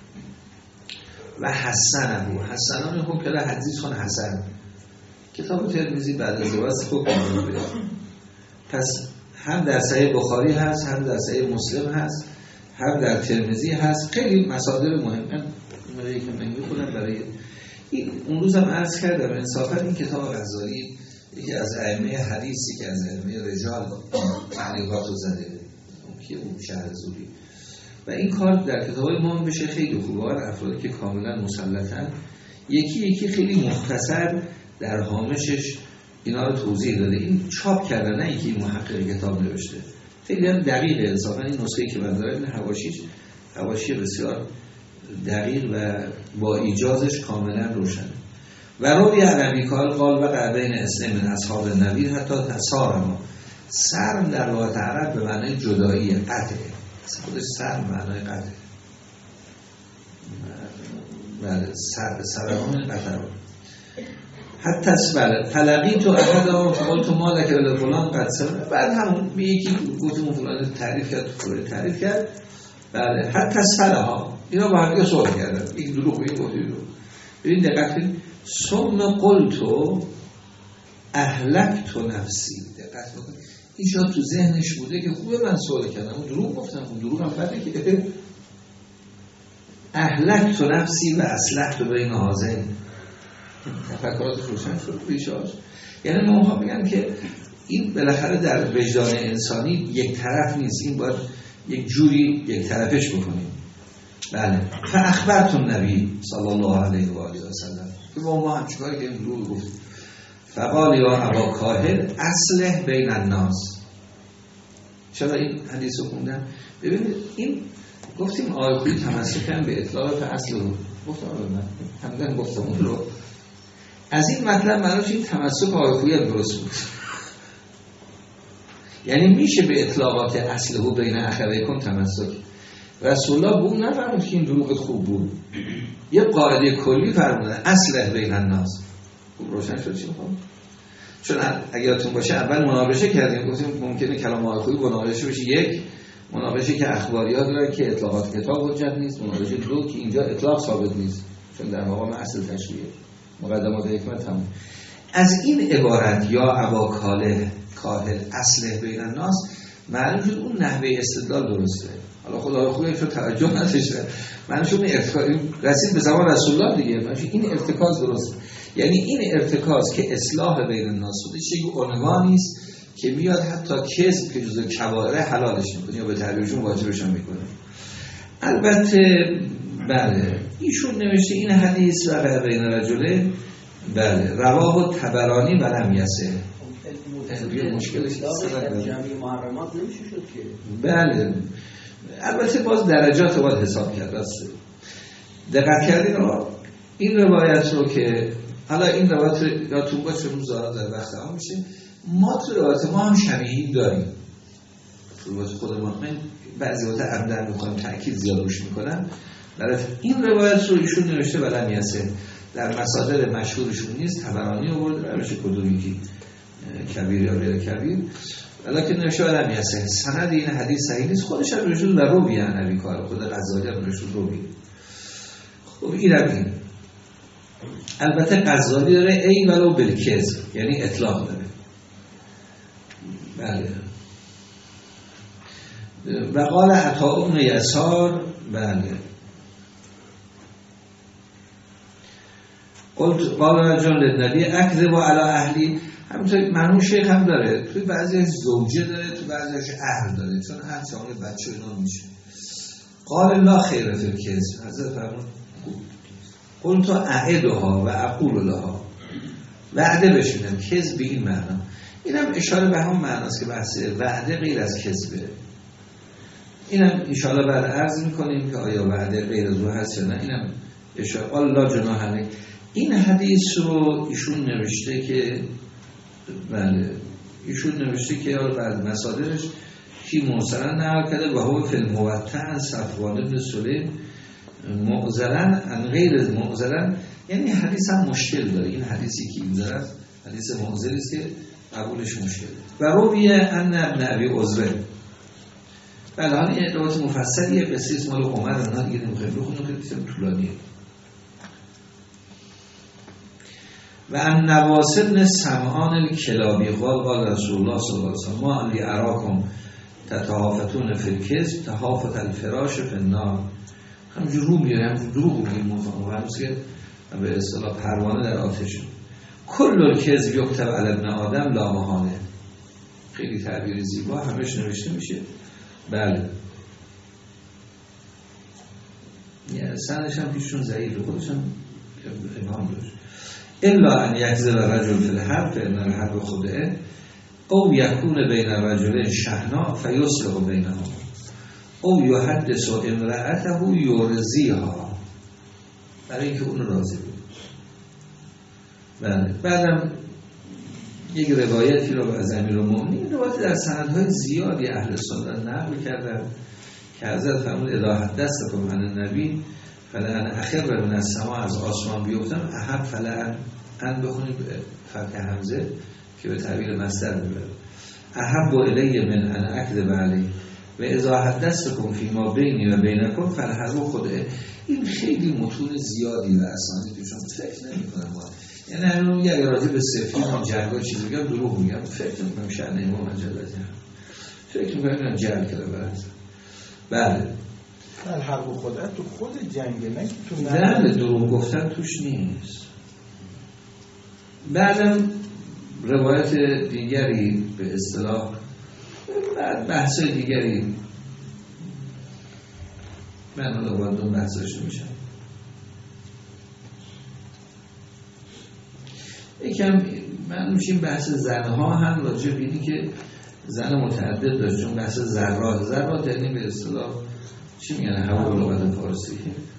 [SPEAKER 1] و حسنان حکم که حدیث خون حسن. کتاب ترمذی بعد از روایت خوب آورده، پس هم در صحیح بخاری هست، هم در صحیح مسلم هست، هم در ترمذی هست. خیلی مصادر مهمه اینایی که من می‌خونم برای این. اون روزم عرض کردم انصافا این کتاب غزالی یکی از ائمه حدیثی که از ائمه رجال تعلیقات رو زده که اون شهرزوری و این کار در کتاب‌های ما بشه خیلی خوبه. افرادی که کاملا مسلطن یکی خیلی مختصر در هامشش اینا رو توضیح داده. این چاپ کردن، نه اینکه این محقق کتاب نوشته. خیلی هم دقیقه. انصافا این نسخه‌ای که من دارم حواشی بسیار دقیق و با ایجازش کاملا روشنه. و روی عربی قال وقع بین اثنین من اصحاب النبی حتی تسارما. سرم در لغت عرب به معنی جدایی، قطعه. خودش سرم معنای قطعه. بله، سرم قطعه. حتی فلقیت احدهم فقلت ما لك فلان قد سمع. بعد همون به یکی گفتم فلان تعریف کرد. بله، حتی سلها اینا با هم دیگه صحبت کردن، یک دروغ یک گفتی دروغ. ببین دقت کنید، ثم قلت اهلکت نفسی. دقت بکنید این شاید تو ذهنش بوده که خوبه من سوال کردم، اون دروغ گفتم، اون دروغ هم بده که اهلکت نفسی و اصلحت بین هذین. تفکراتش روشن شد بیشاش. یعنی ما میگن که این بالاخره در وجدان انسانی یک طرف نیست، این باید یک جوری یک طرفش بکنیم. بله، فاخبرتم نبی صلی الله علیه و آله و سلم که با ما هم چیکار کردیم؟ دروغ گفت. فقال یا ابا کاهل اصلح بین الناس. چرا این حدیث رو خوندم؟ ببینید این گفتیم آیه تمسک هم به اطلاعات اصل رو گفتم، من گفتم اون رو. از این مطلب معنیش این تمسک آیه هم درست بود. یعنی میشه به اطلاقات اصله بین اخویکم تمسک. رسول الله بود نفرمود که این دروغت خوب بود، یه قاعده کلی فرمودن اصلح بین الناس. خوب روشن شد چی میخوام؟ چون اگه یادتون باشه اول مناقشه کردیم، گفتیم ممکنه کلام آقایی مناقشه بشه. یک، مناقشه که اخباریات داره که اطلاقات کتاب حجت نیست. مناقشه دو، که اینجا اطلاق ثابت نیست چون در مقام اصل تشریعه. مقدمات حکمت هم از این عبارت یا ابا کاهل اصلح بین الناس معلوم شد اون نحوه استدلال درسته. حالا خدا خوبه شد توجه نشه، معلوم شد رسید به زمان رسول الله دیگه. این ارتکاز درسته. یعنی این ارتکاز که اصلاح بین الناس بوده چه عنوانی است که میاد حتی کذب که جزء کبائر حلالش میکنه یا به تعبیرشون واجبش هم میکنه. البته بله ایشون نوشته این حدیث و بین رجله بله رواه طبرانی و لم یصح. مشکلش
[SPEAKER 4] جمعی محرمات نمیشه شد که.
[SPEAKER 1] بله البته باز درجات باید حساب کرد. راست دقت کردین این روایت رو که حالا این روایت یادتون باشه روزا در وقت ها میشه. ما تو روایت ما هم شبیهی داریم. روایت خود ما بعضی وقت عمدن میکنم تأکید زیاد روش میکنم. برای این روایت رو ایشون نوشته و لم یصح، در مصادر مشهورشون نیست. طبرانی آورده روش کدومی کبیر یا غیر کبیر، ولی نوشته و لم یصح. سند این حدیث صحیح نیست. خودش هم نوشته و روی نبی کار خود غزالی هم نوشته روی. خب این البته غزالی داره ای ولو بالکذب، یعنی اطلاق داره. بله. و قال عطاء بن یسار بله قال رجل للنبی اکذب علی اهلی. همونطور مرحوم شیخ هم داره، توی بعضیش زوجه داره، توی بعضیش اهل داره، چون اهل شامل بچه اینا میشه. قال لا خیر فی الکذب. حضرت فرمود قلت اعدها و اقول لها، وعده بشینم. کذب به این معنا. اینم اشاره به هم معناست که بحث وعده غیر از کذبه. اینم انشاءالله بعد عرض میکنیم که آیا وعده غیر از او هست یا نه. اینم اشاره الله جناح علیه. این حدیث رو ایشون نوشته که بله ایشون نوشته که بعد مصادرش کی مرسلا نقل کرده و هو فی الموطأ صفوان بن سلیم معضلا عن غیر معضلا، یعنی حدیث هم مشکل داره. این حدیثی که این داره حدیث معضلی است که قبولش مشکله. و رویه ان ابن ابی عذره، بله حالا یه روایت مفصلیه قصه مال عمر اونا دیگه نمیخوایم بخونیم که بسیار طولانیه. و ان نواس بن سمعان الکلابی قال رسول الله صلی الله علیه وسلم ما علی اراکم تتهافتون فی الکذب تهافت الفراش فی النار. همینجور رو میاره، همینجور دروغ میگیم همونست که به اصطلاح پروانه در آتش. کل الکذب یکتب علی ابن آدم لا محاله. خیلی تعبیر زیبا، همش نوشته میشه. بله یعنی سندش هم پیششون ضعیفه، خودش هم ابهام داشت. الا ان یکذب رجل فی الحرب فان الحرب خدعه او یکون بین رجلین شحناء فیصلح بینهما او یحدث امرأته یرضیها، برای اینکه اون راضی بود. بله بعدم یک روایتی رو از امیرالمومنین، روایت در سندهای زیادی اهل سنت نقل کردن که حضرت فرمود اذا حدثتکم عن النبی فلان اخر من السماء، از آسمان بیفتم احب فلان ان بخونید فتح حمزه که به تعبیر مصدر میبره، احب الی من ان اکذب علی و اذا حدثتکم فیما بینی و بینکم فالحرب خدعه. این خیلی متون زیادی و اسامی توشون فکر نمی‌کنم، یعنی همون یه راجع به سفید هم جنگا چیزی میگم دروغ میگم، فکر می‌کنم شأن امام مجلسی فکر می‌کنم جنگ کرده برات. بله
[SPEAKER 3] الحرب خدعه تو خود جنگ نه تو
[SPEAKER 1] نه دروغ گفتن توش نیست. بعدم روایت دیگری به اصطلاح بعد بحث دیگری من حالا باید اون بحثش نمیشم. یکم من میشیم بحث زنها هم راجع بینی که زن متعدد داشت، چون بحث ذرات یعنی به اصطلاح چی میگن هوا به لغت فارسی.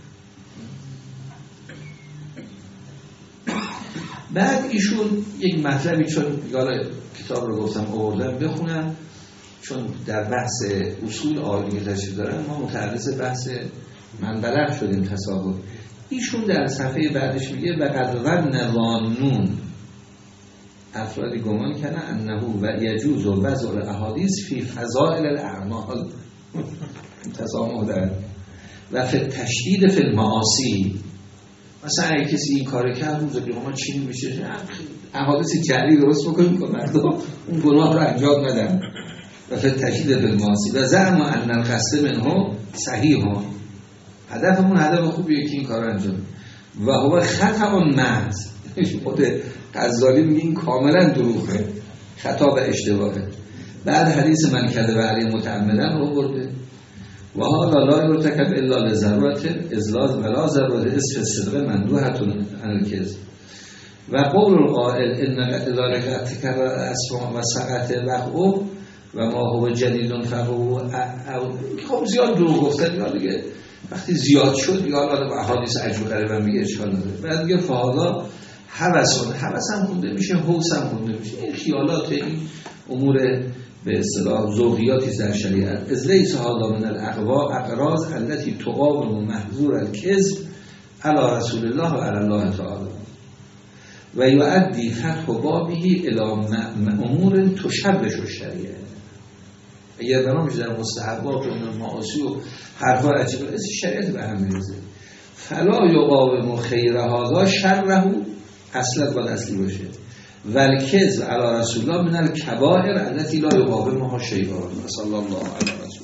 [SPEAKER 1] بعد ایشون یک مطلبی، چون حالا کتاب رو گفتم آوردم بخونم چون در بحث اصول عالی تشریح دارن، ما متعرض بحث منبلغ شدیم تصاحب. ایشون در صفحه بعدش میگه و قد ظن ظانون، افرادی گمان کردن انه و یجوز و وضع الاحادیث فی فضائل الاعمال تسامح دارد و فی تشدید فی المعاصی. مثلا اگه کسی این کار کرد روز قیامت چی میشه؟ احادیث جعلی درست بکنیم که مردم اون گناه رو انجام ندن. و فی تشدید فی المعاصی و زعم ان القصد منه صحیح، هدفمون هدف خوبیه که این کار رو انجام و هو خطا محض. خود غزالی میگه این کاملا دروغه، خطا و اشتباهه. بعد حدیث من کذب علی متعمدا رو برده و حالا لا یرتکب الا لضرورت ازلاز ولا ضرورت اسف صدق مندوحتون عن الکذب و قول القائل ان ذلك اتکرر اسماء و سقط وقعه و ما هو جدید فهو. خب زیاد دروغ گفتن یا دیگه وقتی زیاد شد یا حالا احادیث عجب غریبه میگه اشکال نداره. بعد میگه فهادا هوس هم خونده میشه، حوس هم خونده میشه. این خیالات، این امور به اصطلاح ذوقیاتی در شریعت. از لیس هذا من الاقراض التي تقاوم محظور الكذب علی رسول الله و علی الله تعالی و یؤدی فتح بابه الی امور تشبش الشریعه. اگر بنامش در مستحبات و معاصی و حرفا عجیبه از شریعت به هم میریزه. فلا یقاوم خیر هذا شره، اصلا باید اصلی باشه. والکذب علی رسول الله من الکبائر التي لا یقاومها شیء. صلی الله علیه و سلم.